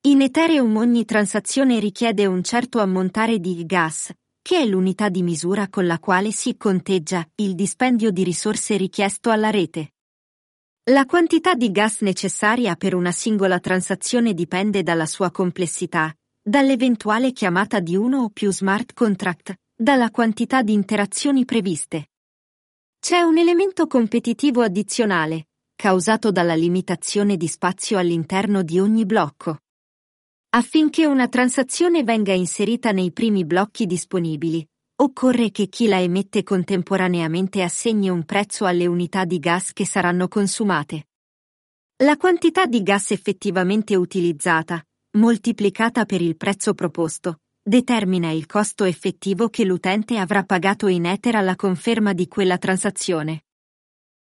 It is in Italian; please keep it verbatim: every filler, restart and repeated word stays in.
In Ethereum ogni transazione richiede un certo ammontare di gas, che è l'unità di misura con la quale si conteggia il dispendio di risorse richiesto alla rete. La quantità di gas necessaria per una singola transazione dipende dalla sua complessità, dall'eventuale chiamata di uno o più smart contract, dalla quantità di interazioni previste. C'è un elemento competitivo addizionale, causato dalla limitazione di spazio all'interno di ogni blocco. Affinché una transazione venga inserita nei primi blocchi disponibili, occorre che chi la emette contemporaneamente assegni un prezzo alle unità di gas che saranno consumate. La quantità di gas effettivamente utilizzata, moltiplicata per il prezzo proposto, determina il costo effettivo che l'utente avrà pagato in Ether alla conferma di quella transazione.